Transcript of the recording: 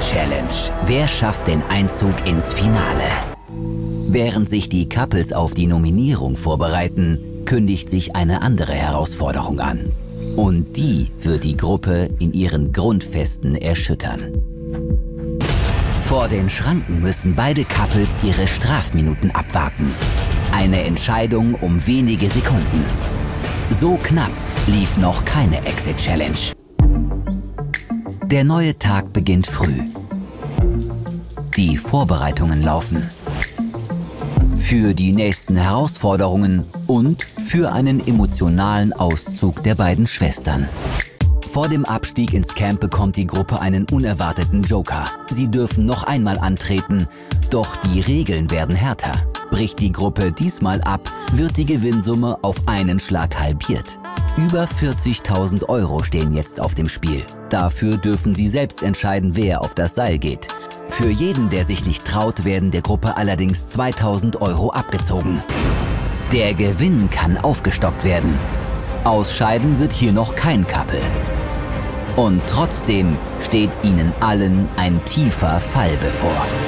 Challenge. Wer schafft den Einzug ins Finale? Während sich die Couples auf die Nominierung vorbereiten, kündigt sich eine andere Herausforderung an. Und die wird die Gruppe in ihren Grundfesten erschüttern. Vor den Schranken müssen beide Couples ihre Strafminuten abwarten. Eine Entscheidung um wenige Sekunden. So knapp lief noch keine Exit-Challenge. Der neue Tag beginnt früh. Die Vorbereitungen laufen. Für die nächsten Herausforderungen und für einen emotionalen Auszug der beiden Schwestern. Vor dem Abstieg ins Camp bekommt die Gruppe einen unerwarteten Joker. Sie dürfen noch einmal antreten, doch die Regeln werden härter. Bricht die Gruppe diesmal ab, wird die Gewinnsumme auf einen Schlag halbiert. Über 40.000 € stehen jetzt auf dem Spiel. Dafür dürfen sie selbst entscheiden, wer auf das Seil geht. Für jeden, der sich nicht traut, werden der Gruppe allerdings 2.000 € abgezogen. Der Gewinn kann aufgestockt werden. Ausscheiden wird hier noch kein Couple. Und trotzdem steht ihnen allen ein tiefer Fall bevor.